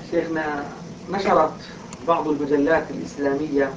شيخنا، نشرت بعض المجلات الإسلامية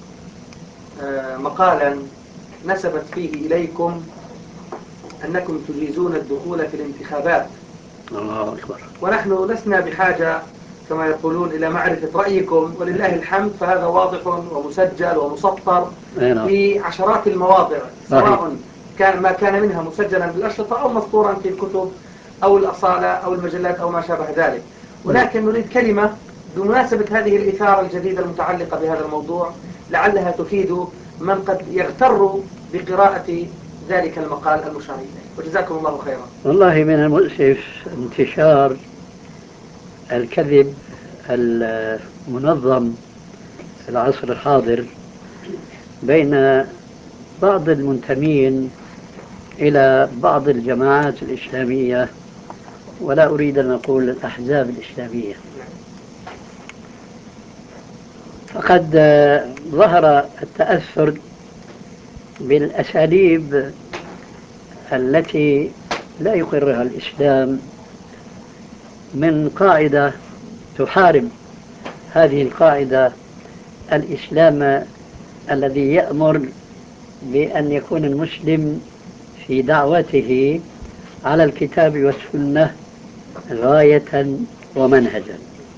مقالا نسبت فيه إليكم أنكم تجيزون الدخول في الانتخابات. الله أكبر. ونحن لسنا بحاجة كما يقولون إلى معرفة رأيكم، ولله الحمد فهذا واضح ومسجل ومسطر في عشرات المواضع، سواء كان ما كان منها مسجلا بالأشرطة أو مسطورا في الكتب أو الأصالة أو المجلات أو ما شابه ذلك. ولكن نريد كلمة بمناسبة هذه الإثارة الجديدة المتعلقة بهذا الموضوع، لعلها تفيد من قد يغتر بقراءة ذلك المقال المشار إليه، وجزاكم الله خيرا. والله من المؤسف انتشار الكذب المنظم في العصر الحاضر بين بعض المنتمين إلى بعض الجماعات الإسلامية، ولا أريد أن أقول الأحزاب الإسلامية. فقد ظهر التأثر بالأساليب التي لا يقرها الإسلام من قاعدة تحارب هذه القاعدة الإسلام الذي يأمر بأن يكون المسلم في دعوته على الكتاب والسنة غاية ومنهجا.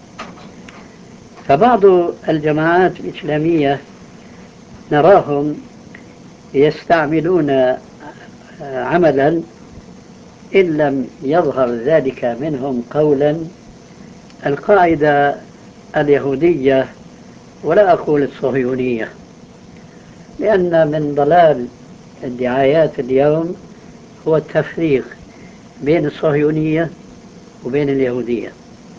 فبعض الجماعات الإسلامية نراهم يستعملون عملا إن لم يظهر ذلك منهم قولا القاعدة اليهودية، ولا أقول الصهيونية، لأن من ضلال الدعايات اليوم هو التفريق بين الصهيونية وبين اليهودية.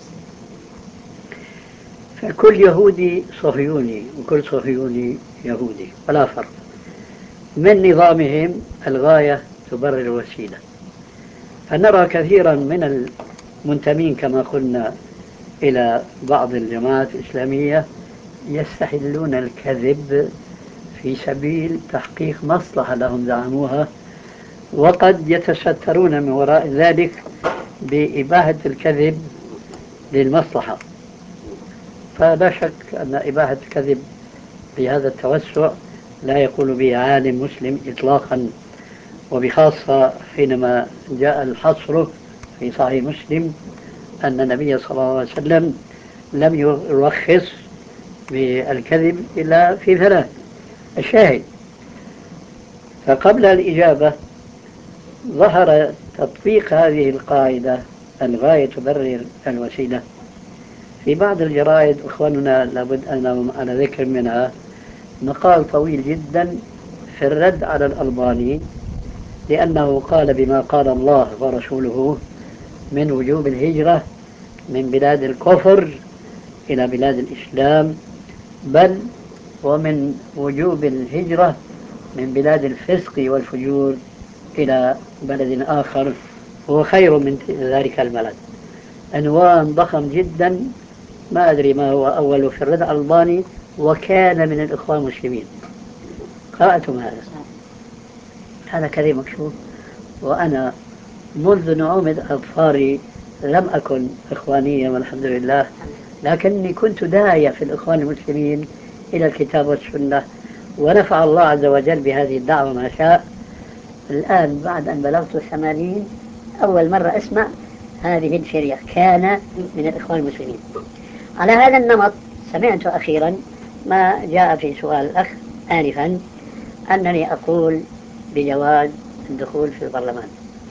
فكل يهودي صهيوني وكل صهيوني يهودي، ولا فرق. من نظامهم الغاية تبرر الوسيلة. فنرى كثيرا من المنتمين كما قلنا إلى بعض الجماعات الإسلامية يستحلون الكذب في سبيل تحقيق مصلحة لهم زعموها، وقد يتسترون من وراء ذلك بإباحة الكذب للمصلحة. فلا شك أن إباحة الكذب بهذا التوسع لا يقول به عالم مسلم إطلاقا، وبخاصة حينما جاء الحصر في صحيح مسلم أن النبي صلى الله عليه وسلم لم يرخص بالكذب إلا في ثلاث. الشاهد، فقبل الإجابة ظهر تطبيق هذه القاعدة الغاية تبرر الوسيلة في بعض الجرائد. إخواننا لابد أن على ذكر منها مقال طويل جدا في الرد على الألباني، لأنه قال بما قال الله ورسوله من وجوب الهجرة من بلاد الكفر إلى بلاد الإسلام، بل ومن وجوب الهجرة من بلاد الفسق والفجور إلى بلد آخر هو خير من ذلك البلد. عنوان ضخم جدا، ما أدري ما هو أول في الرد الألباني، وكان من الإخوان المسلمين. قرأتم هذا؟ هذا كريم مكشوف. وأنا منذ نعومة أظفاري لم أكن إخوانيا والحمد لله، لكني كنت داعية في الإخوان المسلمين إلى الكتاب والسنة، ونفع الله عز وجل بهذه الدعوة ما شاء. الآن بعد أن بلغت 80 أول مرة أسمع هذه الشريعة كان من الإخوان المسلمين. على هذا النمط سمعت أخيرا ما جاء في سؤال الأخ آنفا، أنني أقول بجواز الدخول في البرلمان.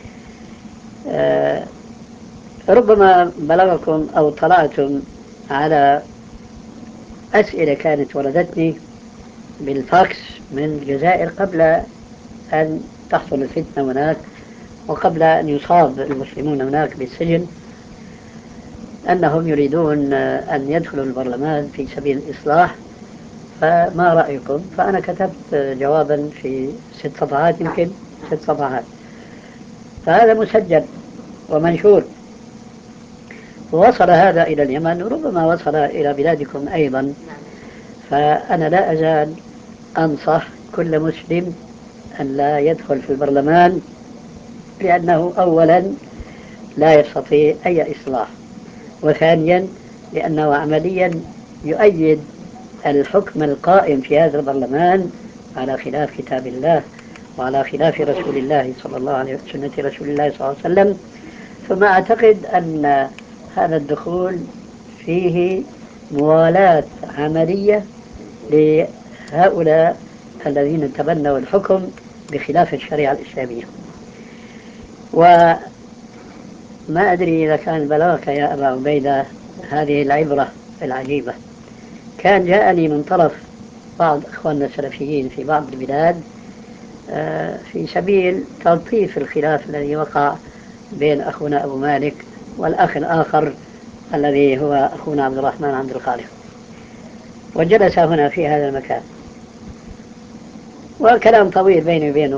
ربما بلغكم أو طلعتم على أسئلة كانت وردتني بالفاكس من الجزائر قبل أن تحصل الفتنة هناك، وقبل أن يصاب المسلمون هناك بالسجن، أنهم يريدون أن يدخلوا البرلمان في سبيل الإصلاح، فما رأيكم؟ فأنا كتبت جوابا في 6 صفحات، يمكن 6 صفحات، فهذا مسجل ومنشور. ووصل هذا إلى اليمن، وربما وصل إلى بلادكم أيضا. فأنا لا أزال أنصح كل مسلم أن لا يدخل في البرلمان، لأنه أولا لا يستطيع أي إصلاح، وثانيا لأنه عمليا يؤيد الحكم القائم في هذا البرلمان على خلاف كتاب الله وعلى خلاف رسول الله صلى الله عليه وسلم، سنة رسول الله صلى الله عليه وسلم. ثم أعتقد أن هذا الدخول فيه موالاة عملية لهؤلاء الذين تبنوا الحكم بخلاف الشريعة الإسلامية. وما أدري إذا كان بلغك يا أبا عبيدة هذه العبرة العجيبة. كان جاءني من طرف بعض إخواننا السلفيين في بعض البلاد في سبيل تلطيف الخلاف الذي وقع بين أخونا أبو مالك والأخ الآخر الذي هو أخونا عبد الرحمن عبد الخالق، وجلس هنا في هذا المكان وكلام طويل بيني وبينه.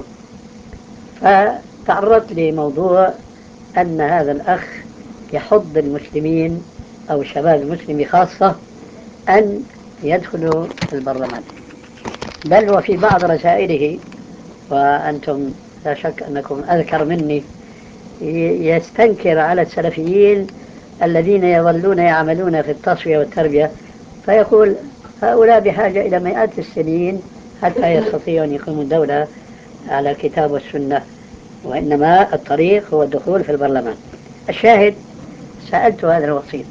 فتعرضت لموضوع أن هذا الأخ يحض المسلمين أو الشباب المسلم خاصة أن يدخلوا البرلمان، بل وفي بعض رسائله، وأنتم لا شك أنكم أذكر مني، يستنكر على السلفيين الذين يظلون يعملون في التصفية والتربية، فيقول هؤلاء بحاجة إلى مئات السنين حتى يستطيعوا أن يقيموا دولة على الكتاب والسنة، وإنما الطريق هو الدخول في البرلمان. الشاهد، سألت هذا الوسيط: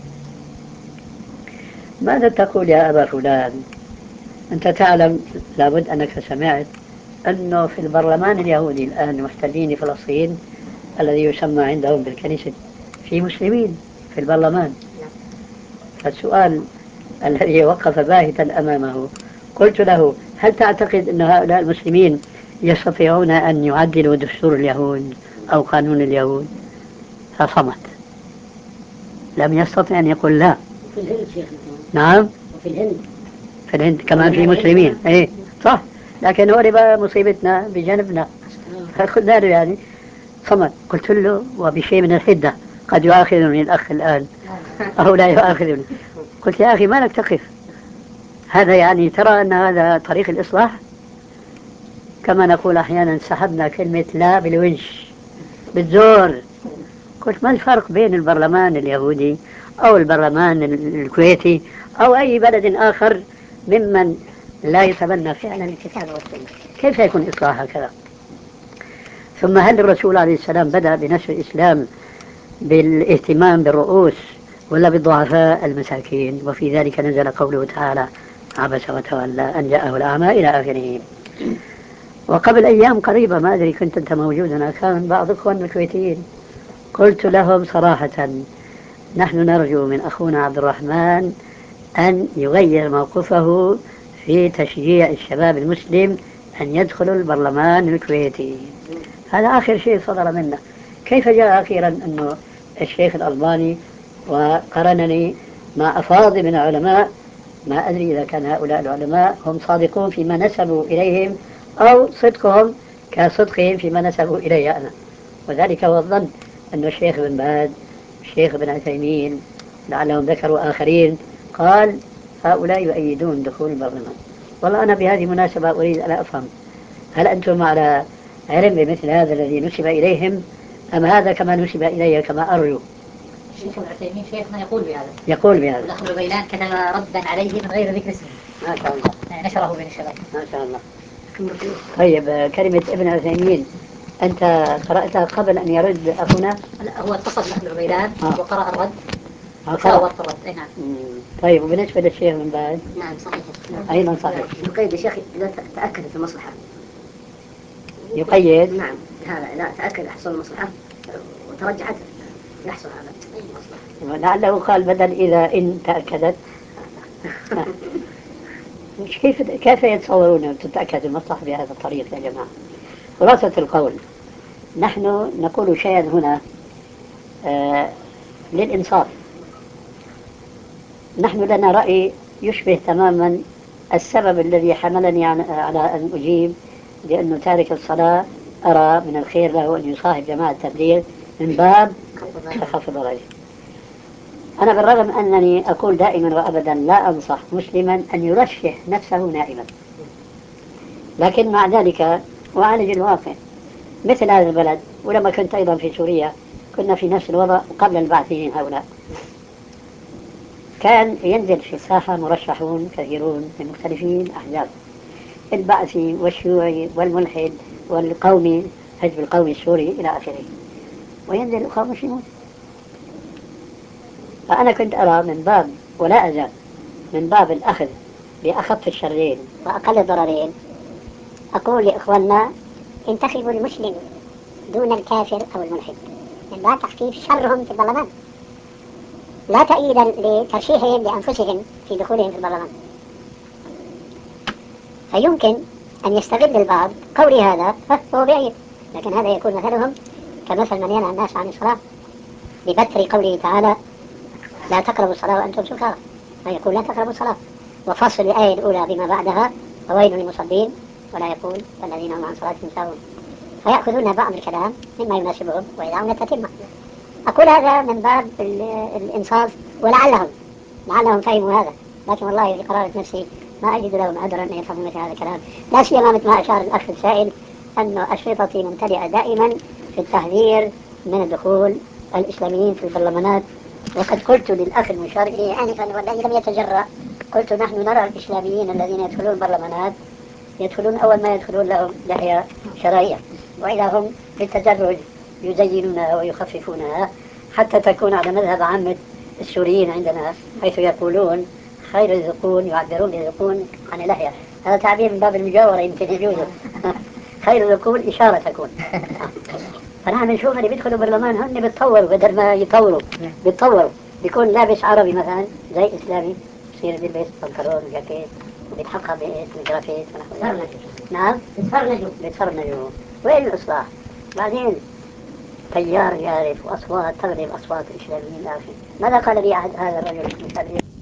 ماذا تقول يا أبا فلان؟ أنت تعلم، لابد أنك سمعت أنه في البرلمان اليهودي الآن محتلين فلسطين الذي يسمى عندهم بالكنيسة في مسلمين في البرلمان. فالسؤال الذي وقف باهتا أمامه، قلت له: هل تعتقد أن هؤلاء المسلمين يستطيعون أن يعدلوا دستور اليهود أو قانون اليهود؟ فصمت، لم يستطع أن يقول لا. في الهند شيخ. نعم، وفي الهند، في الهند كمان في مسلمين. ايه صح، لكن هو بقى مصيبتنا بجانبنا فخذنا له يعني. صمت. قلت له وبشيء من الحدة: قد يؤاخذني الأخ الآن أو لا يؤاخذني. قلت: يا أخي مالك تقف؟ هذا يعني ترى أن هذا طريق الإصلاح؟ كما نقول أحيانا سحبنا كلمة لا بالوجه بالزور. قلت: ما الفرق بين البرلمان اليهودي أو البرلمان الكويتي أو أي بلد آخر ممن لا يتبنى فعلا الكتاب والسنة؟ كيف يكون إصلاح هكذا؟ ثم هل الرسول عليه السلام بدأ بنشر الإسلام بالاهتمام بالرؤوس ولا بالضعفاء المساكين؟ وفي ذلك نزل قوله تعالى: عبس وتولى أن جاءه الأعمى إلى آخره. وقبل أيام قريبة، ما أدري كنت أنت موجود هنا، كان بعض إخواننا الكويتيين، قلت لهم صراحة: نحن نرجو من أخونا عبد الرحمن أن يغير موقفه في تشجيع الشباب المسلم أن يدخلوا البرلمان الكويتي. هذا آخر شيء صدر منا. كيف جاء أخيرا أنه الشيخ الألباني وقرنني مع أفاضل من العلماء؟ ما أدري إذا كان هؤلاء العلماء هم صادقون فيما نسبوا إليهم أو صدقهم كصدقهم فيما نسبوا إلي أنا. وذلك هو الظن، أن الشيخ بن باز، الشيخ بن عثيمين، لعلهم ذكروا آخرين، قال هؤلاء يؤيدون دخول البرلمان. والله أنا بهذه المناسبة أريد أن أفهم، هل أنتم على علم بمثل هذا الذي نسب إليهم، أم هذا كما نسب إلي كما أرجو؟ الشيخ ابن عثيمين شيخنا يقول بهذا. يقول بهذا. والأخ الغيلان كتب ردا عليه من غير ذكر اسمه. ما شاء الله. نشره بين الشباب. ما شاء الله. طيب، كلمة ابن عثيمين أنت قرأتها قبل أن يرد أخونا؟ لا، هو اتصل بالأخ الغيلان وقرأ الرد. قرأ الرد. نعم. طيب، وبالنسبة للشيخ بن باز؟ نعم صحيح. أيضا صحيح. يقيد يا شيخ إذا تأكدت المصلحة. يقيد؟ نعم، هذا إذا تأكد حصول المصلحة وترجعت يحصل هذا أي مصلحة. لعله قال بدل إذا إن تأكدت. كيف يتصورون أن تتأكد المصلحة بهذا الطريق يا جماعة؟ خلاصة القول، نحن نقول شيئا هنا للإنصاف. نحن لنا رأي يشبه تماما السبب الذي حملني على أن أجيب، لأنه تارك الصلاة أرى من الخير له أن يصاحب جماعة التبليغ من باب خفض ضرره. أنا بالرغم أنني أقول دائما وأبدا لا أنصح مسلما أن يرشح نفسه نائبا، لكن مع ذلك أعالج الواقع. مثل هذا البلد، ولما كنت أيضا في سوريا كنا في نفس الوضع قبل البعثيين هؤلاء. كان ينزل في الساحة مرشحون كثيرون من مختلفين الأحزاب، البعثي والشيوعي والملحد والقومي، حزب القومي السوري إلى آخره، وينزل الأخوة مسلمون. فأنا كنت أرى من باب، ولا أزال من باب الأخذ بأخف الشرين وأقل الضررين، أقول لإخواننا انتخبوا المسلم دون الكافر أو الملحد من باب تخفيف شرهم في البرلمان، لا تأييدا لترشيحهم لأنفسهم في دخولهم في البرلمان. فيمكن أن يستغل البعض قولي هذا فهو بعيد، لكن هذا يكون مثلهم كمثل من ينهى الناس عن الصلاة ببتر قوله تعالى لا تقربوا الصلاة وأنتم سكارى، فيقول لا تقربوا الصلاة، وفصل الآية الأولى بما بعدها فويل للمصلين، ولا يقول والذين هم عن صلاتهم ساهون، فيأخذون بعض الكلام مما يناسبهم ويدعون التتمة. أقول هذا من باب الإنصاف، ولعلهم فهموا هذا، لكن والله في قرارة نفسي ما أجد لهم عذرا أن يفهموا مثل هذا الكلام، لا سيما مثل ما أشار الأخ السائل أن أشرطتي ممتلئة دائما في التحذير من دخول الإسلاميين في البرلمانات. وقد قلت للأخ المشار إليه آنفا والذي لم يتجرأ، قلت نحن نرى الإسلاميين الذين يدخلون البرلمانات يدخلون أول ما يدخلون لهم لحية شرعية، وإذا هم بالتدرج يزينونها ويخففونها حتى تكون على مذهب عامة السوريين عندنا، حيث يقولون خير الذقون، يعبرون بالذقون عن اللحية، هذا تعبير من باب المجاورة يمكن يجوز. خير الذقون إشارة تكون. فنحن نشوف اللي بيدخلوا برلمان هن بيتطوروا، بدل ما يطوروا بيتطوروا، بيكون لابس عربي مثلا زي إسلامي، يصير بيلبس بنطلون وجاكيت وبيتحقق بالجرافيت ونحو ذلك. نعم بيتفرنجوا. وين الإصلاح؟ بعدين تيار يعرف وأصوات تغلب أصوات الإسلاميين الآخر. ماذا قال لي أحد هذا الرجل المشابه